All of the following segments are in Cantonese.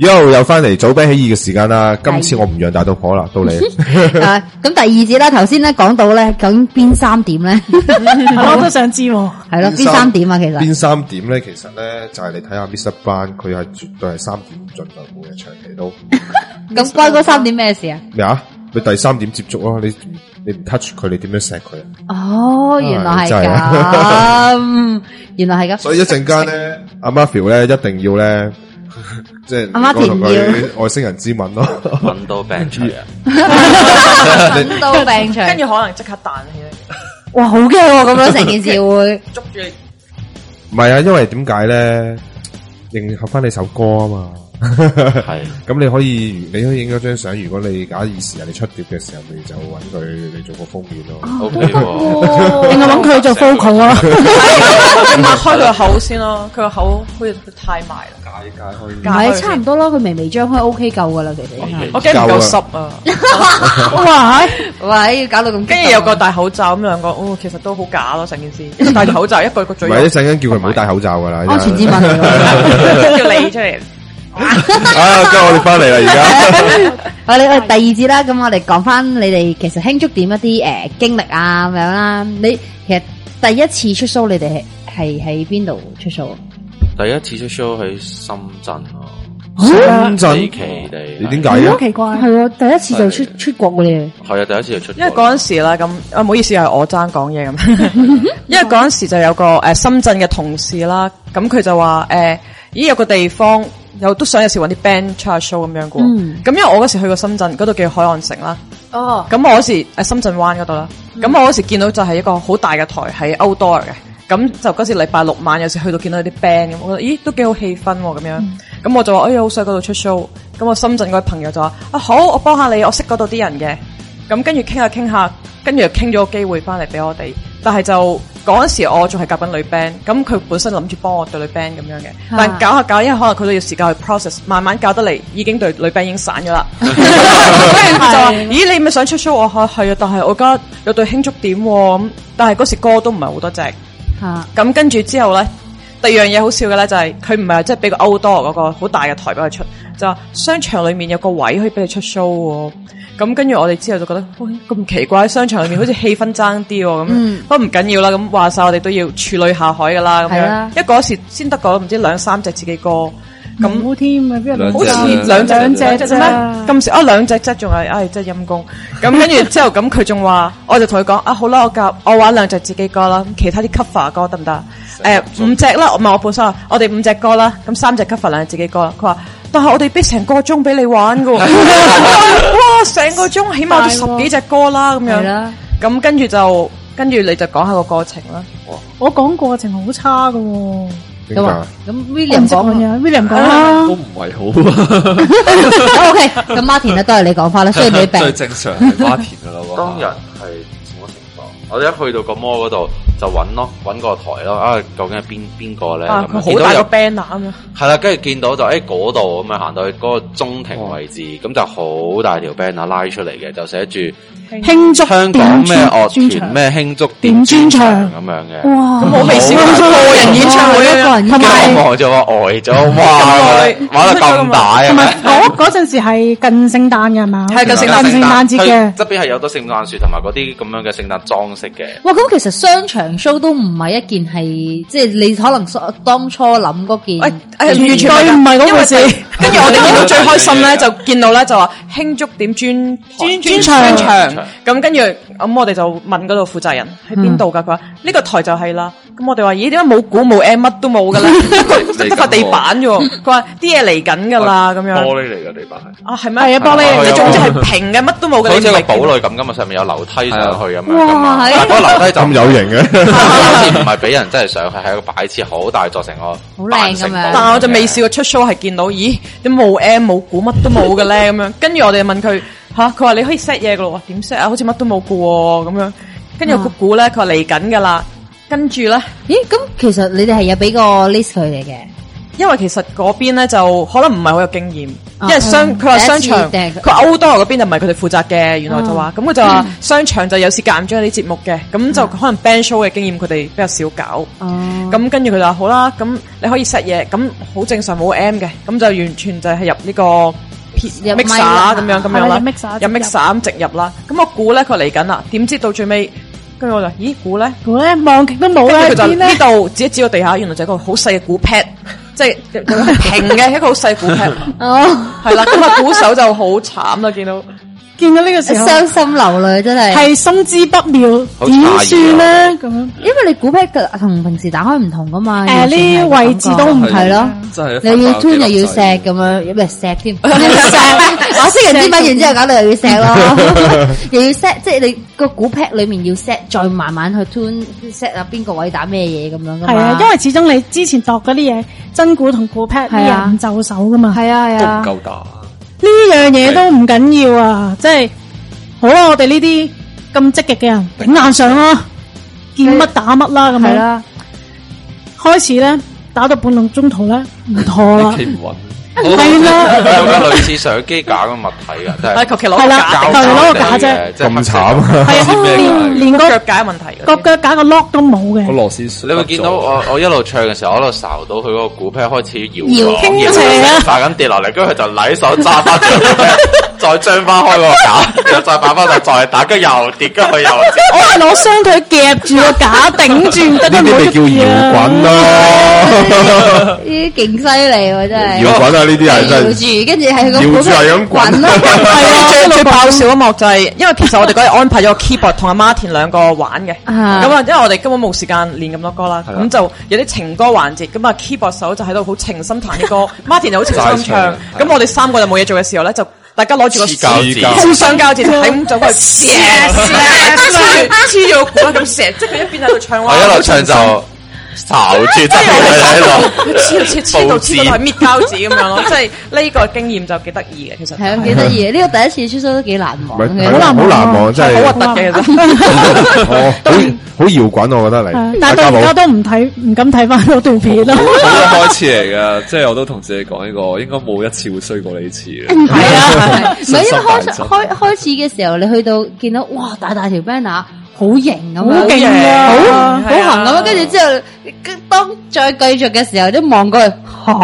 又翻嚟早啤起義嘅時間啦，今次我唔讓大肚婆啦，到你。 咁第二節啦，頭先咧講到咧，究竟邊3點咧？ 我都想知喎。 係咯，邊3點啊？其實邊3點咧？其實咧就係你睇下 Mr. Brown，佢係絕對係3點進度，每日長期都。 咁關嗰3點咩事啊？ 咩啊？咪第3點接觸咯，你唔 touch 佢，你點樣錫佢啊？ 哦，原來係咁，原來係咁。 所以一陣間咧，阿 Matthew 咧一定要咧。即係阿媽田要外星人之吻咯， 搵到病除啊， 搵到病除， 跟住可能即刻彈起咧。 哇，好驚喎！咁樣成件事會捉住你。 唔係啊，因為點解咧？迎合翻你首歌啊嘛。 係， 咁你可以影咗張相，如果你假以時日你出碟嘅時候，你就揾佢你做個封面咯。 OK 喎， 定係揾佢做 focal 啊？ 擘開佢個口先咯，佢個口好似太埋啦。 解開。 係差唔多啦，佢微微張開 OK 夠噶啦，其實。 我驚唔夠濕啊！ 喂，搞到咁， 跟住有個戴口罩咁兩個，其實都好假咯，成件事。一個戴口罩，一個嘴。 唔係一陣間叫佢唔好戴口罩噶啦。 安全之問嚟㗎。 叫你出嚟。 跟住我哋翻嚟啦，而家。 我哋第2節啦，咁我哋講翻你哋其實慶祝點一啲經歷啊咁樣啦。你其實第一次出 show，你哋係喺邊度出 show？ 第一次出 show 喺深圳咯。 深圳離奇地， 你點解好奇怪，係喎，第一次就出國嘅咧。 係啊，第一次就出國。 因為嗰陣時啦，咁唔好意思，係我爭講嘢咁。因為嗰陣時就有個深圳嘅同事啦，咁佢就話咦有個地方又都想有時搵啲 band 出下 show 咁樣嘅。咁因為我嗰時去過深圳，嗰度叫海岸城啦。哦。咁我嗰時深圳灣嗰度啦。咁我嗰時見到就係一個好大嘅台喺 outdoor 嘅。咁就嗰時禮拜6晚有時去到見到有啲 band 咁，我覺得咦都幾好氣氛咁樣。咁我就話好想嗰度出 show。咁我深圳嗰位朋友就話好，我幫下你，我識嗰度啲人嘅。咁跟住傾下，跟住又傾咗個機會翻嚟俾我哋。但係就嗰陣時我仲係夾緊女 band，咁佢本身諗住幫我對女 band 咁樣嘅。但搞下，因為可能佢都要時間去 process， 慢慢搞得嚟，已經對女 band 已經散咗啦。跟住佢就話：咦，你咪想出 show？我係啊，但係我而家有對慶祝點咁，但係嗰時歌都唔係好多隻。咁跟住之後咧，第二樣嘢好笑嘅咧就係佢唔係即係俾個 outdoor 嗰個好大嘅台俾佢出，就話商場裏面有個位可以俾你出 show 喎。咁跟住我哋之後就覺得咁奇怪，喺商場裏面好似氣氛爭啲喎咁。不過唔緊要啦，咁話晒我哋都要處女下海噶啦咁樣。因為嗰時先得個唔知2-3隻自己歌。 咁好添啊！邊有好似兩隻啫咩？咁少2隻啫，仲係真係陰公。咁跟住之後咁佢仲話，我就同佢講好啦，我玩2隻自己歌啦，其他啲 cover 歌得唔得？5隻啦，唔係我本身，我哋5隻歌啦，咁3隻 cover 2隻自己歌啦。佢話，但係我哋逼成個鐘俾你玩噶，哇！成個鐘起碼都10幾隻歌啦，咁樣。咁跟住你就講下個過程啦。 我講過程好差噶。 咁 William 講啦， 都唔係好。 OK，咁 Martin 咧都係你講翻啦，雖然你病。 最正常係 Martin 噶啦。 當日係什麼情況？我哋一去到個 mall 嗰度就搵個台咯。究竟係邊個咧？ 好大個 banner 啊嘛。 係啦，跟住見到就嗰度咁樣行到去嗰個中庭位置，咁就好大條 banner 拉出嚟嘅，就寫住慶祝香港咩樂團咩慶祝點專場咁樣嘅。 哇！ 咁我未試過個人演唱會啊， 同埋我就話呆咗，哇！玩得咁大啊！ 同埋嗰陣時係近聖誕嘅係嘛？ 係近聖誕節嘅。 側邊係有多聖誕樹同埋嗰啲咁樣嘅聖誕裝飾嘅。 哇！咁其實商場 show 都唔係一件係，即係你可能當初諗嗰件， 完全唔係嗰回事。跟住我哋見到最開心咧，就見到咧就話慶祝點專場。咁跟住咁我哋就問嗰度負責人喺邊度㗎？佢話呢個台就係啦。咁我哋話咦，點解冇鼓冇 M 乜都冇㗎咧？得塊地板啫喎。佢話啲嘢嚟緊㗎啦，咁樣。 玻璃嚟㗎地板係。 係咩？係啊，玻璃嚟嘅，總之係平嘅，乜都冇嘅。 好似個堡壘咁㗎嘛，上面有樓梯上去咁樣㗎嘛。 哇！ 嗰個樓梯就咁有型嘅， 好似唔係俾人真係上去，係一個擺設好大座成個好靚咁樣。 但係我就未試過出 show 係見到，咦？點冇 M 冇鼓乜都冇嘅咧？咁樣。跟住我哋問佢。佢話你可以 set 嘢噶咯，點 set 啊？好似乜都冇噶喎，咁樣。跟住個鼓咧，佢話嚟緊噶啦。跟住咧， 咦？咁其實你哋係有俾個 list 佢哋嘅， 因為其實嗰邊咧就可能唔係好有經驗，因為佢話商場，佢 outdoor 嗰邊就唔係佢哋負責嘅，原來就話，咁佢就話商場就有時間咗啲節目嘅，咁就可能 band show 嘅經驗佢哋比較少搞，咁跟住佢就話好啦，咁你可以 set 嘢，咁好正常冇 M 嘅，咁就完全就係入呢個 mixer 咁樣啦，有 mixer 咁直入啦，咁我估咧佢嚟緊啦，點知到最尾。跟住我就，咦鼓咧望極都冇啦， 佢就呢度指一指個地下，原來就係個好細嘅鼓 pad， 即係平嘅一個好細鼓 pad。哦，係啦，咁啊鼓手就好慘啦，見到呢個時候， 傷心流淚真係， 係心知不妙，點算咧咁樣？ 因為你鼓 pad 同平時打開唔同噶嘛， 呢位置都唔係咯， 你要 tune 又要錫咁樣，有咩錫添？我識人知乜，然之後搞到又要錫咯，又要 set， 即係你個鼓 pad 裏面要 set， 再慢慢去 tune set 啊邊個位打咩嘢咁樣噶嘛。係啊，因為始終你之前度嗰啲嘢，真鼓同鼓 pad 啲嘢唔就手噶嘛。係啊係啊， 都唔夠打。 呢樣嘢都唔緊要啊，即係好啦，我哋呢啲咁積極嘅人頂硬上啦，見乜打乜啦咁樣啦。開始咧打到半路中途咧唔妥啦，企唔穩。係啦， 有個類似相機架嘅物體噶，真係求其攞個架， 求其攞個架啫， 咁慘啊！ 係啊，連個腳架問題， 個腳架個 lock 都冇嘅。 個螺絲， 你會見到我一路唱嘅時候，我一路睄到佢嗰個鼓 pad 開始搖傾斜啊， 快緊跌落嚟，跟住佢就攆手揸翻再張翻開個架，然後再擺翻就再打，跟住又跌，跟住又跌。 我係攞雙腿夾住個架頂住，得呢啲咪叫搖滾咯， 呢啲勁犀利喎真係。 搖滾啊！呢啲係真係搖住，跟住係個搖住係咁滾咯。 係啊，最爆笑一幕就係，因為其實我哋嗰日安排咗個 keyboard 同阿 Martin 兩個玩嘅，咁啊，因為我哋根本冇時間練咁多歌啦，咁就有啲情歌環節，咁啊 keyboard 手就喺度好情深彈啲歌，Martin 就好情深唱，咁我哋三個就冇嘢做嘅時候咧，就大家攞住個互相交接，係咁就喺度黐住個鼓啦，咁射，即係佢一邊喺度唱， 我一路唱就睄住真係喺度黐到係搣膠紙咁樣咯，即係呢個經驗就幾得意嘅，其實係啊幾得意嘅，呢個第一次出 show 都幾難忘嘅， 好難忘，真係好核突嘅， 好搖滾，我覺得你。 但係到而家都唔敢睇翻嗰段片咯。 好開始嚟噶，即係我都同自己講呢個，應該冇一次會衰過呢次嘅。 係啊，唔係因為開始嘅時候，你去到見到哇大條 banner。好型咁樣， 好勁啊， 好行咁樣，跟住之後，當再繼續嘅時候，都望過去，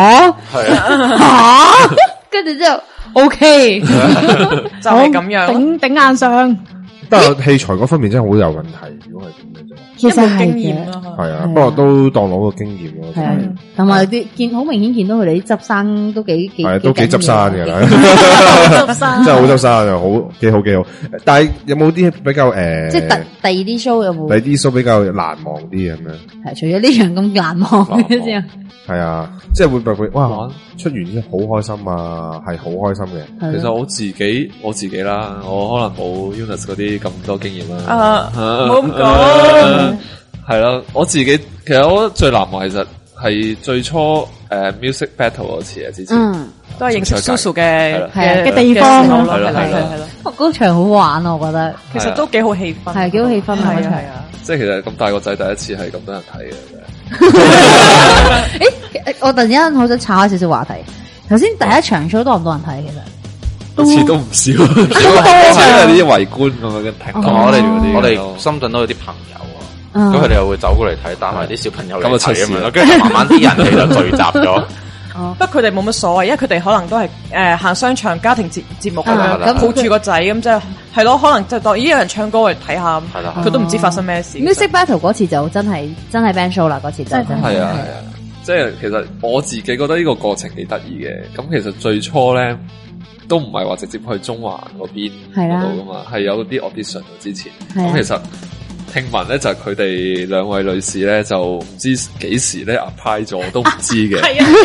跟住之後 ，OK， 就係咁樣， 頂硬上。 不過器材嗰方面真係好有問題，如果係咁嘅啫。 其實係經驗咯， 係啊，不過都當攞個經驗咯。 係啊，同埋啲好明顯見到佢哋啲執生都幾都幾執生嘅， 執生真係好執生又好幾好。但係有冇啲比較即係第二啲 show 有冇？ 第二啲 show 比較難忘啲咁樣？ 係除咗呢樣咁難忘嘅之後， 係啊，即係會唔會哇出完之後好開心啊？係好開心嘅。 其實我自己啦，我可能冇 Eunice 嗰啲咁多經驗啦。 冇咁講。 係啦，我自己其實我覺得最難忘其實係最初music battle 嗰次啊，之前都係認識 Susu 嘅地方咯， 係咯。 嗰場好玩啊，我覺得其實都幾好氣氛， 係幾好氣氛啊！嗰場即係其實咁大個仔第一次係咁多人睇嘅。 誒，我突然間好想岔開少少話題。頭先第一場 show 多唔多人睇？其實好似都唔少，因為啲圍觀咁樣嘅停。 我哋深圳都有啲朋友。咁佢哋又會走過嚟睇，帶埋啲小朋友嚟睇咁樣咯，跟住慢慢啲人其實聚集咗。 不過佢哋冇乜所謂，因為佢哋可能都係行商場家庭節目咁樣，抱住個仔咁即係咯，可能就當有人唱歌嚟睇下，佢都唔知發生咩事。 Music Battle 嗰次就真係 band show 啦，嗰次就真係。 係啊，即係其實我自己覺得呢個過程幾得意嘅。咁其實最初咧都唔係話直接去中環嗰邊嗰度噶嘛，係有啲 audition 之前。咁其實。聽聞咧就係佢哋兩位女士咧就唔知幾時咧 apply 咗都唔知嘅，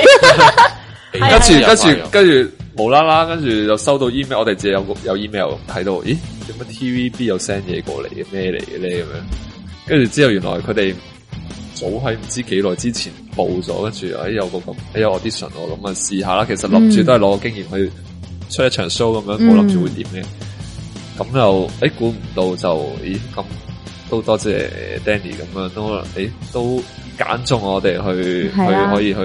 跟住無啦啦，跟住就收到 email， 我哋自己有 email 睇到，咦？點解 TVB 有 send 嘢過嚟嘅咩嚟嘅咧咁樣？跟住之後原來佢哋早喺唔知幾耐之前報咗，跟住有個咁有 audition 喎，咁啊試下啦。其實諗住都係攞個經驗去出一場 show 咁樣，冇諗住會點嘅。咁又估唔到就咁。都多謝 Danny 咁樣，都揀中我哋去可以去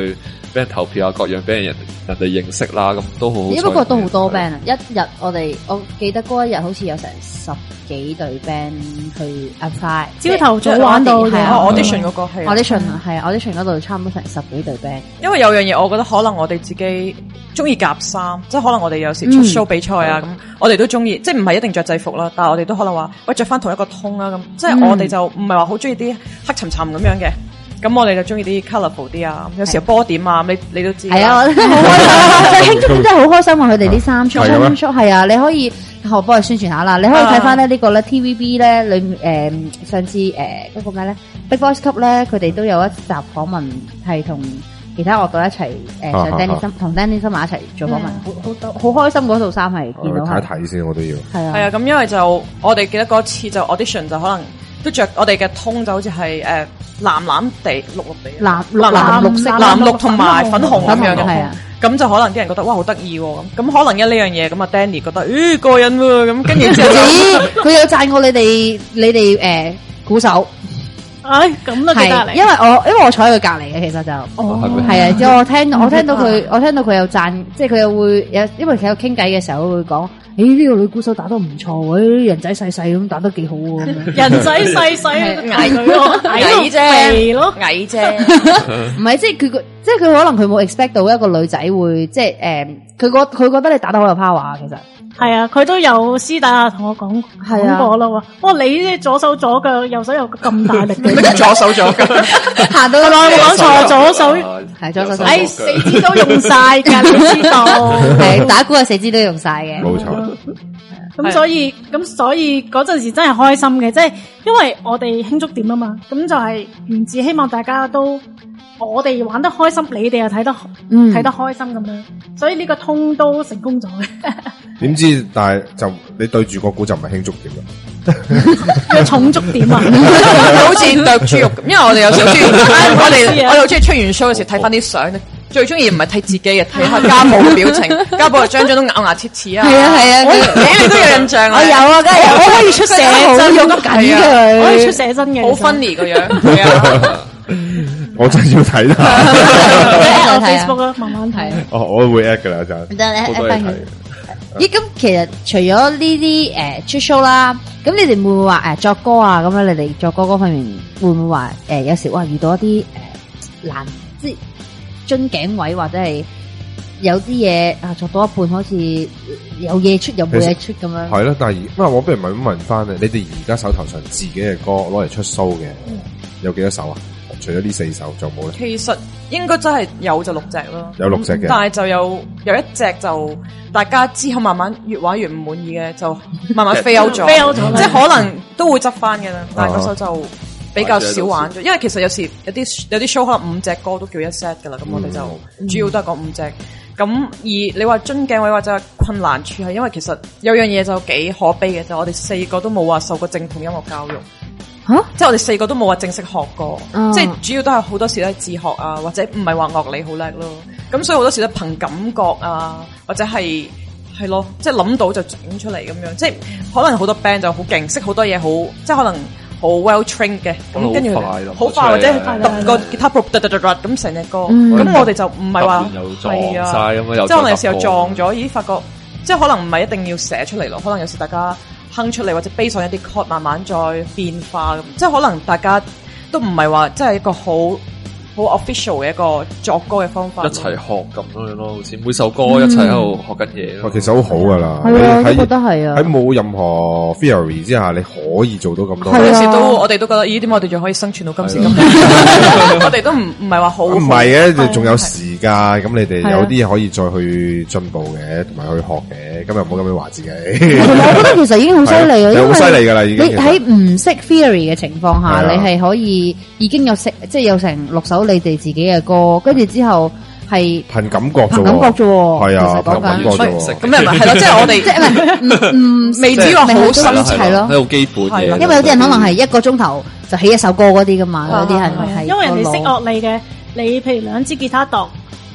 俾人投票啊，各樣俾人哋認識啦，咁都好好彩。 不過都好多 band 啊！一日我記得嗰一日好似有成10幾隊 band 去 apply， 朝頭早玩到係啊 audition 嗰個係 audition 係 audition 嗰度差唔多成10幾隊 band。 因為有樣嘢，我覺得可能我哋自己中意夾衫，即係可能我哋有時出 show 比賽啊，咁我哋都中意，即係唔係一定着制服啦，但係我哋都可能話喂着翻同一個 tone 啦，咁即係我哋就唔係話好中意啲黑沉沉咁樣嘅。咁我哋就中意啲 colourful 啲啊，有時候波點啊，你都知。 係啊，我真係好開心，最慶祝真係好開心啊！佢哋啲衫出係啊，你可以我幫佢宣傳下啦。你可以睇翻咧呢個咧 TVB 咧裏上次嗰個咩咧 Big Boys Club 咧，佢哋都有一集訪問係同其他樂隊一齊上 Danny 森同 Danny 森埋一齊做訪問，好開心嗰套衫係見到睇一睇先，我都要。 係啊，咁因為就我哋記得嗰次就 audition 就可能都着我哋嘅通就好似係藍藍地、綠綠地、 綠色、 藍綠同埋粉紅咁樣嘅， 係啊。 咁就可能啲人覺得哇好得意喎，咁可能因呢樣嘢咁啊 Danny 覺得過癮喎，咁跟住之後佢有讚過你哋鼓手。 唉，咁都記得嚟， 因為我坐喺佢隔離嘅，其實就係啊，之後我聽到佢有讚，即係佢又會有，因為佢有傾偈嘅時候會講，呢個女鼓手打得唔錯喎，人仔細細咁打得幾好喎， 人仔細細矮啫，矮啫， 唔係即係佢可能佢冇 expect 到一個女仔會即係佢覺得你打得好有 power 其實。 係啊，佢都有私底下同我講過啦喎。哇，你啲左手左腳，右手又咁大力嘅， 左手左腳行到我講錯，左手係左手。 四肢都用晒㗎，你知道？ 係打鼓係四肢都用晒嘅， 冇錯。 咁所以嗰陣時真係開心嘅，即係因為我哋慶祝點啊嘛，咁就係源自希望大家都。我哋玩得開心，你哋又睇得開心咁樣，所以呢個通都成功咗嘅。 點知？但係就你對住個鼓就唔係慶祝點啦， 係重足點啊！ 好似剁豬肉咁，因為我哋有時候中意，我哋好中意出完 show 嘅時睇翻啲相，最中意唔係睇自己嘅，睇下家寶嘅表情，家寶係張張都咬牙切齒啊！ 係啊， 你都有印象啊？ 我有啊，梗係我可以出寫真咁緊佢， 可以出寫真嘅， 好 funny 個樣，係啊。 我真要睇啦 ，Facebook 啊，慢慢睇。 我會 at 噶啦，就好多嘢睇。 咦，咁其實除咗呢啲出 show 啦，咁你哋會唔會話作歌啊？咁樣你哋作歌嗰方面會唔會話有時哇遇到一啲難即係樽頸位或者係有啲嘢作到一半好似有嘢出又冇嘢出咁樣？ 係咯，但係我不如問翻你哋而家手頭上自己嘅歌攞嚟出 show 嘅有幾多首啊？除咗呢4首就冇咧。其實應該真係有就6隻咯， 有6隻嘅， 但係就有一隻就大家之後慢慢越玩越唔滿意嘅，就慢慢 fail 咗，即係可能都會執翻嘅啦。但係嗰首就比較少玩咗，因為其實有時有啲 show 可能5隻歌都叫一 set 噶啦，咁我哋就主要都係講5隻。咁而你話樽頸位或者困難處係因為其實有樣嘢就幾可悲嘅，就我哋4個都冇話受過正統音樂教育。即係我哋4個都冇話正式學過，即係主要都係好多時都係自學啊，或者唔係話樂理好叻咯。咁所以好多時都憑感覺啊，或者係咯，即係諗到就整出嚟咁樣。即係可能好多 band 就好勁，識好多嘢，好即係可能好 well trained 嘅。咁跟住好快或者揼個吉他 pro 咁成隻歌。咁我哋就唔係話係啊，即係我哋有時候撞咗，咦發覺即係可能唔係一定要寫出嚟咯，可能有時大家。哼出嚟或者 base 上一啲 chord 慢慢再變化咁，即係可能大家都唔係話即係一個好 official 嘅一個作歌嘅方法， 一齊學咁樣咯，好似每首歌一齊喺度學緊嘢咯。 其實好好噶啦， 係啊，我覺得係啊。喺冇任何 theory 之下，你可以做到咁多。 有時我哋都覺得，咦？點解我哋仲可以生存到今時今日？我哋都唔係話好。唔係嘅，仲有時間，咁你哋有啲嘢可以再去進步嘅，同埋去學嘅。咁又唔好咁樣話自己。 我覺得其實已經好犀利啊，因為好犀利噶啦，已經。 你喺唔識 theory 嘅情況下，你係可以已經有即係有成6首你哋自己嘅歌，跟住之後係憑感覺啫， 係啊，憑感覺啫。 咁又唔係咯，即係我哋即係唔未至於話好深係咯， 好基本嘅。 因為有啲人可能係1個鐘頭就起一首歌嗰啲噶嘛，有啲係因為人哋識樂理嘅，你譬如2支吉他度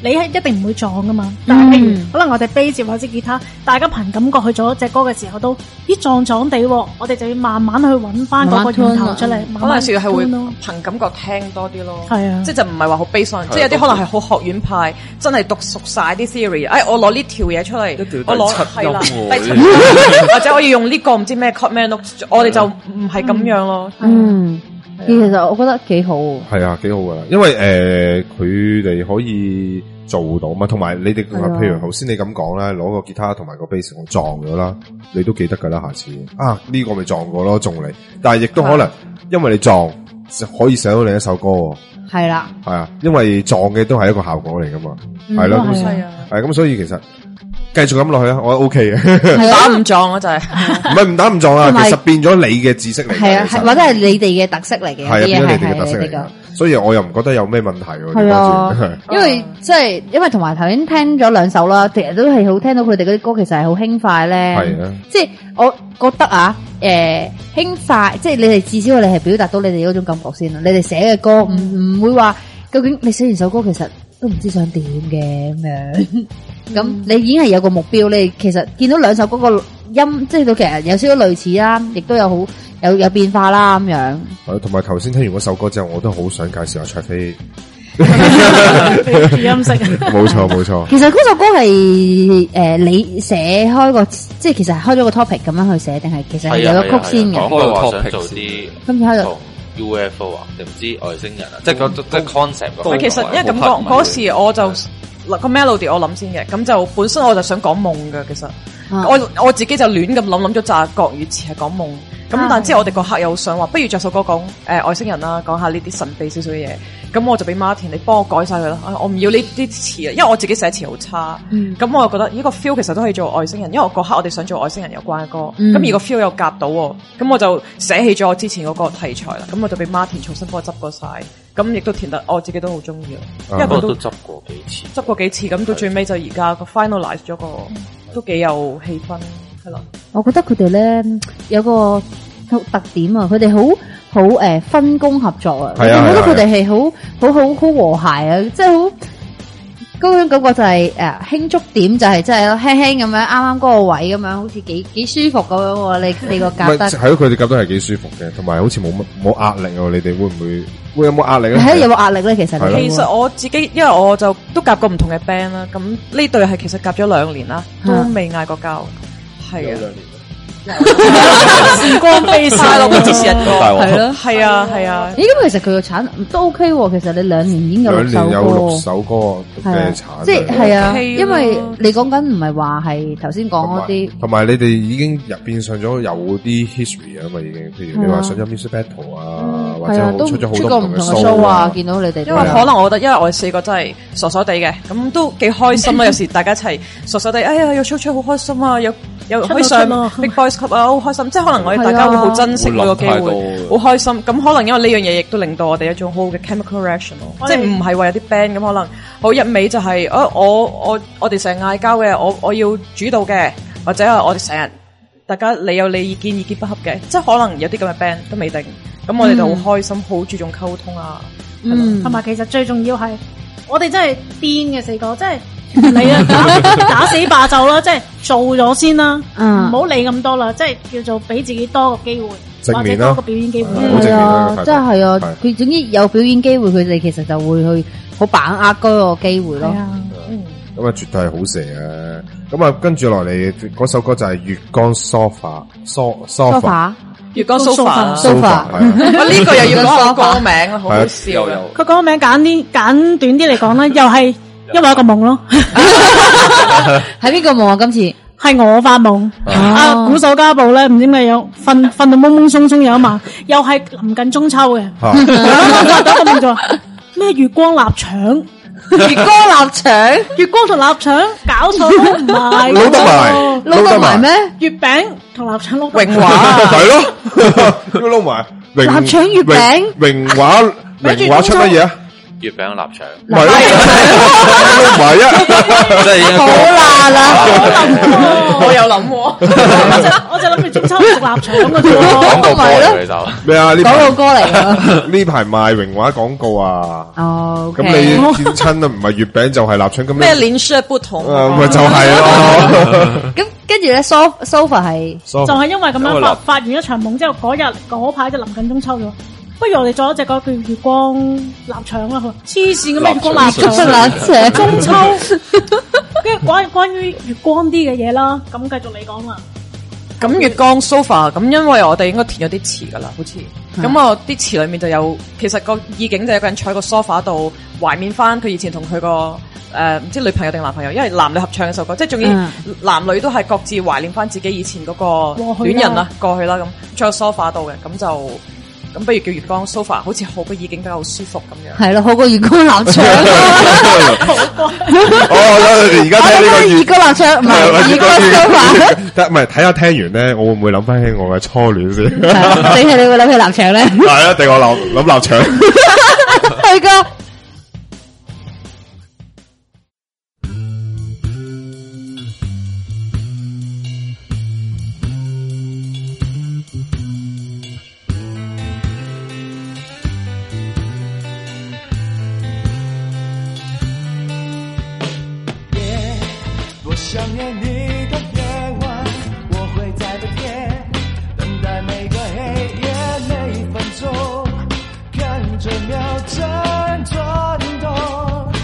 你係一定唔會撞噶嘛。但係譬如可能我哋 bass 或者吉他，大家憑感覺去做一隻歌嘅時候都撞地喎，我哋就要慢慢去揾翻嗰個源頭出嚟。 可能有時係會憑感覺聽多啲咯， 係啊， 即係就唔係話好 base on，即係有啲可能係好學院派，真係讀熟晒啲 theory。我攞呢條嘢出嚟，我攞係啦，或者我要用呢個唔知咩 chord melody，我哋就唔係咁樣咯。 其實我覺得幾好， 係啊，幾好噶啦，因為佢哋可以做到嘛，同埋你哋譬如頭先你咁講啦，攞個吉他同埋個 bass 我撞咗啦，你都記得噶啦，下次呢個咪撞過咯，中你，但係亦都可能因為你撞可以寫到另一首歌， 係啦， 係啊，因為撞嘅都係一個效果嚟噶嘛，係咯，係咁，所以其實。繼續咁落去啊，我 OK 嘅， 打唔撞啊就係， 唔係唔打唔撞啊，其實變咗你嘅知識嚟， 係啊，或者係你哋嘅特色嚟嘅， 係變咗你哋嘅特色嚟嘅，所以我又唔覺得有咩問題喎。係啊， 因為即係因為同埋頭先聽咗兩首啦，其實都係好聽到佢哋嗰啲歌，其實係好輕快咧。係啊，即係我覺得輕快，即係你哋至少你係表達到你哋嗰種感覺先啦。你哋寫嘅歌唔會話，究竟你寫完首歌其實都唔知想點嘅咁樣。咁你已經係有個目標，你其實見到兩首嗰個音，即係到其實有少少類似啦，亦都有有變化啦咁樣。 同埋頭先聽完嗰首歌之後，我都好想介紹下卓飛音色。 冇錯。其實嗰首歌係你寫開個，即係其實開咗個 topic 咁樣去寫，定係其實係有個曲先嘅。 講過話想做啲今次開到 UFO 啊，定唔知外星人啊，即係 concept。 其實因為咁講嗰時我就。個 melody 我諗先嘅，咁就本身我就想講夢嘅，其實我自己就亂咁諗咗紮國語詞係講夢，咁但之後我哋個客又想話，不如作首歌講外星人啦，講下呢啲神秘少少嘅嘢，咁我就俾 Martin 你幫我改晒佢啦，我唔要呢啲詞啊，因為我自己寫詞好差，咁我又覺得呢個 feel 其實都可以做外星人，因為個刻我哋想做外星人有關嘅歌，咁而個 feel 又夾到，咁我就捨棄咗我之前嗰個題材啦，咁我就俾 Martin 重新幫我執過晒。咁亦都填得，我自己都好中意，因為佢都執過幾次，咁到最尾就而家個 finalize 咗個都幾有氣氛，係咯。 我覺得佢哋咧有個特點啊，佢哋好分工合作啊，我覺得佢哋係好和諧啊，即係好。嗰種感覺就係輕觸點就係即係輕輕咁樣啱啱嗰個位咁樣，好似幾舒服咁樣喎。你個夾得係咯，佢哋夾得係幾舒服嘅，同埋好似冇壓力喎。你哋會唔會有冇壓力咧？ 係有冇壓力咧？其實我自己因為我就都夾過唔同嘅 band 啦，咁呢隊係其實夾咗2年啦，都未嗌過交，係啊。時光飛晒咯，不知時日過，係咯，係啊。 咦，咁其實佢個產都 OK 喎。其實你2年已經有6 首歌嘅產， 即係啊，因為你講緊唔係話係頭先講嗰啲， 同埋你哋已經變上咗有啲 history 啊嘛，已經，譬如你話上咗 music battle 啊，或者出咗好多唔同嘅 show 啊， 見到你哋， 因為可能我覺得，因為我哋4個真係傻傻地嘅，咁都幾開心啊。有時大家一齊傻傻地，哎呀，有 show 好開心啊，有可以上 Big Boys Club 啊，好開心！即係可能我哋大家會好珍惜呢個機會，好開心。咁可能因為呢樣嘢亦都令到我哋一種好嘅 chemical reaction 咯，即係唔係話有啲 band 咁可能好一味就係我哋成日嗌交嘅，我要主導嘅，或者係我哋成日大家你有你意見不合嘅，即係可能有啲咁嘅 band 都未定。咁我哋就好開心，好注重溝通啊。 同埋其實最重要係我哋真係癲嘅4個，即係。你啊打死霸就啦，即係做咗先啦，唔好理咁多啦，即係叫做俾自己多個機會，或者多個表演機會。 係啊，真係啊，佢總之有表演機會，佢哋其實就會去好把握嗰個機會咯。 咁啊，絕對係好蛇啊！咁啊，跟住落嚟嗰首歌就係月光 sofa， 月光 sofa， 我呢個又要講個歌名啊，好好笑。 佢歌名簡短啲嚟講啦，又係。因為一個夢咯， 係邊個夢啊？今次係我發夢，鼓手家暴咧，唔知咩樣，瞓到懵懵鬆鬆有一晚，又係臨近中秋嘅，嗰個夢就咩月光臘腸， 月光臘腸， 月光同臘腸搞錯都唔係， 撈得埋咩？ 月餅同臘腸撈榮華係咯，撈埋臘腸月餅， 榮華出乜嘢啊？ 月餅臘腸， 唔係唔係啊， 即係已經好辣啦！ 我有諗喎， 我就諗住中秋食臘腸嘅啫喎。 廣告歌嚟嘅就咩啊？呢廣告歌嚟㗎。 呢排賣榮華廣告啊！ 哦， 咁你見親啊，唔係月餅就係臘腸咁咩連鎖不同？ 咪就係咯。 咁跟住咧，sofa 係就係因為咁樣發完一場夢之後，嗰排就臨近中秋咗。不如我哋做一隻嗰叫月光臘腸啦，黐線嘅咩月光臘腸？中秋，跟住關於月光啲嘅嘢啦，咁繼續你講啦。 咁月光 sofa， 咁因為我哋應該填咗啲詞噶啦，好似咁我啲詞裏面就有，其實個意境就有個人坐喺個 sofa 度懷緬翻佢以前同佢個唔知女朋友定男朋友，因為男女合唱嘅首歌，即係仲要男女都係各自懷念翻自己以前嗰個戀人啦，過去啦，咁坐喺 sofa 度嘅，咁不如叫月光 sofa， 好似好個意境比較舒服咁樣。 係咯，好過月光臘腸。 而家睇呢個月光臘腸，唔係月光 sofa。 得唔係睇下聽完咧，我會唔會諗翻起我嘅初戀先？ 定係你會諗起臘腸咧？ 係啊，定我諗臘腸。 係噶。 想念你的夜晚，我会在白天等待每个黑夜每分钟，看着秒针转动，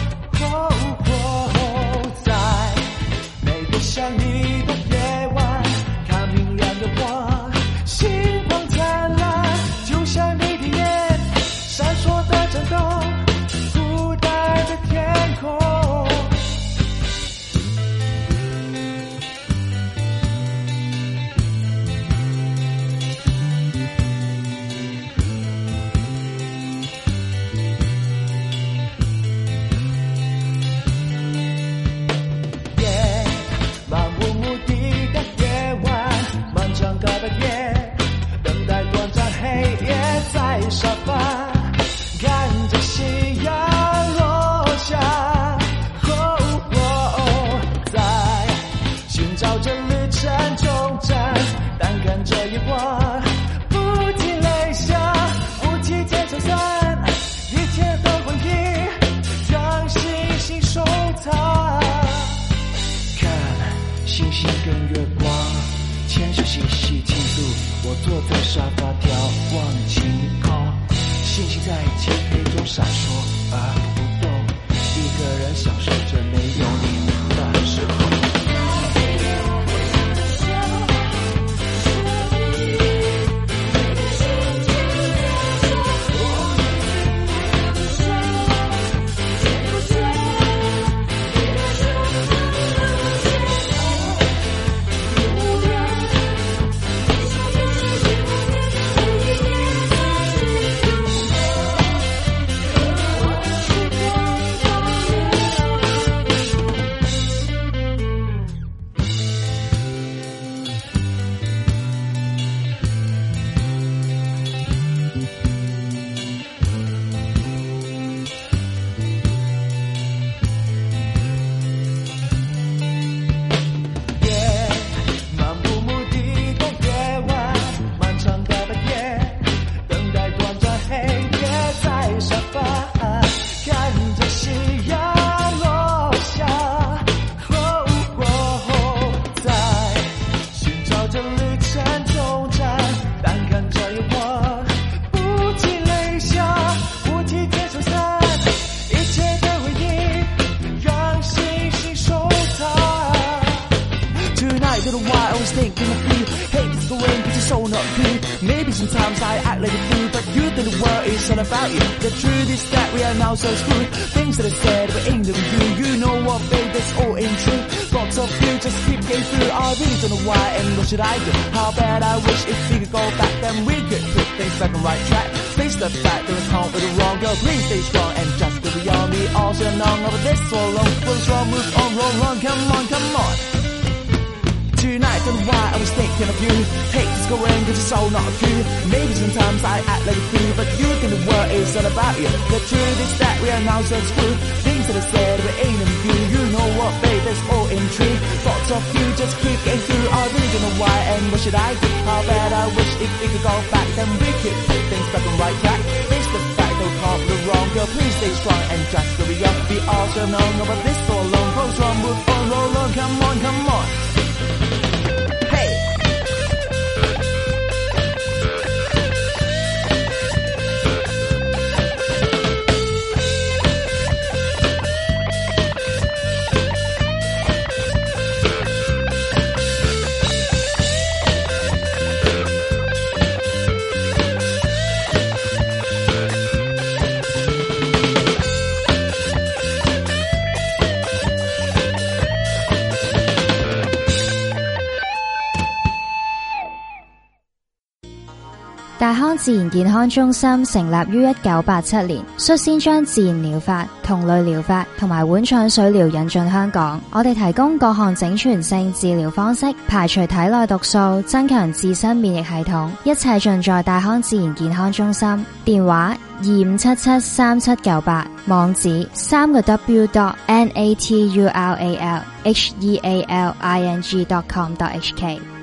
在每个想你的夜晚，看明亮的光，星光灿烂，就像你的眼闪烁的震动，孤单的天空。我坐在沙发眺望晴空，星星在漆黑中闪烁而不动，一个人享受着没有你的时候。Sometimes I act like a fool, but you think the world is all about you. The truth is that we are now so screwed. Things that I said were in the review. You know what, babe, it's all in truth. Thoughts of you just keep getting through. I really don't know why, and what should I do? How bad I wish if we could go back, then we could put things back on right track. Face the fact that we're caught with the wrong girl. Please stay strong and just go beyond me. All should have known over this so long. What's wrong? Move on, roll on, come on, come on. Tonight reason why I was thinking of you. Hate is going cause you're so not a coup. Maybe sometimes I act like a fool, but you think the world is all about you. The truth is that we are now so screwed. Things that I said we ain't in view. You know what, babe, it's all in true. Thoughts of you just keep getting through. I really don't know why and what should I do? How bad I wish if we could go back, then we could put things back on right track. Face the fact, no part of the wrong. Girl, please stay strong and just carry on. We all should know about this for long. Goes on, move on, roll on, come on, come on. Hey. 大康自然健康中心成立於1987年，率先將自然療法、同類療法同埋碗腸水療引進香港。我哋提供各項整全性治療方式，排除體內毒素，增強自身免疫系統，一切盡在大康自然健康中心。電話25773798，網址3w.naturalhealing.com.hk。